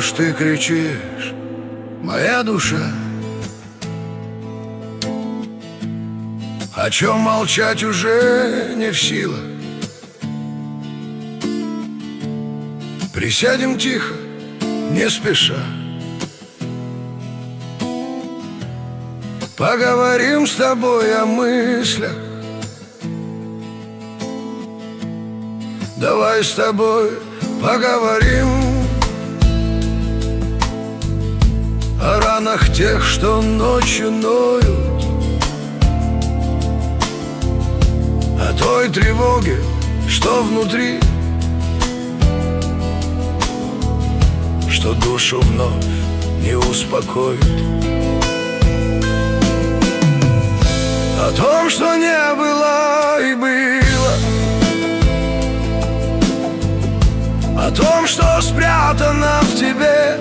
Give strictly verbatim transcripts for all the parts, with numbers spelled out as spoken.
ж ты кричишь, моя душа? О чем молчать уже не в силах. Присядем тихо, не спеша, поговорим с тобой о мыслях. Давай с тобой поговорим о ранах тех, что ночью ноют, о той тревоге, что внутри, что душу вновь не успокоит, о том, что не было и было, о том, что спрятано в тебе,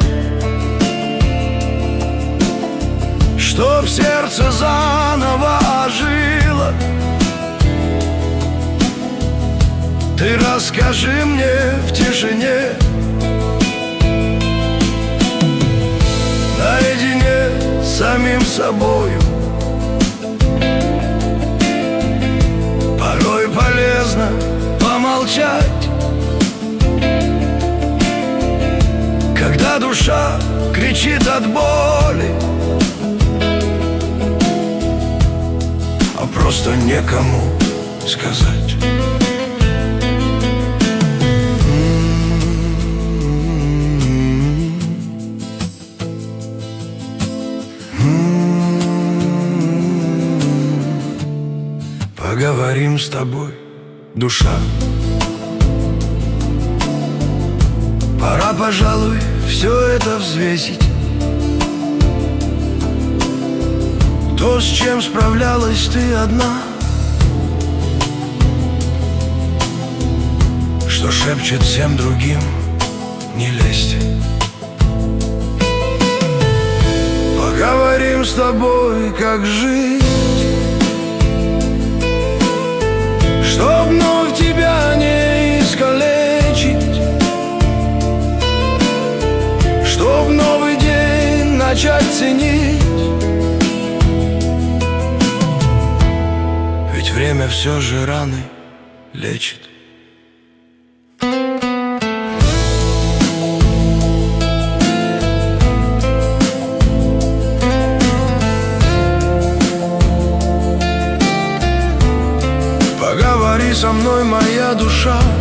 чтоб сердце заново ожило. Ты расскажи мне в тишине, наедине с самим собою. Порой полезно помолчать, когда душа кричит от боли, а просто некому сказать. Поговорим с тобой, душа. Пора, пожалуй, все это взвесить. То, с чем справлялась ты одна, что шепчет всем другим не лезть. Поговорим с тобой, как жить, чтоб вновь тебя не искалечить, чтоб новый день начать ценить. Ведь время все же раны лечит. Поговори со мной, моя душа.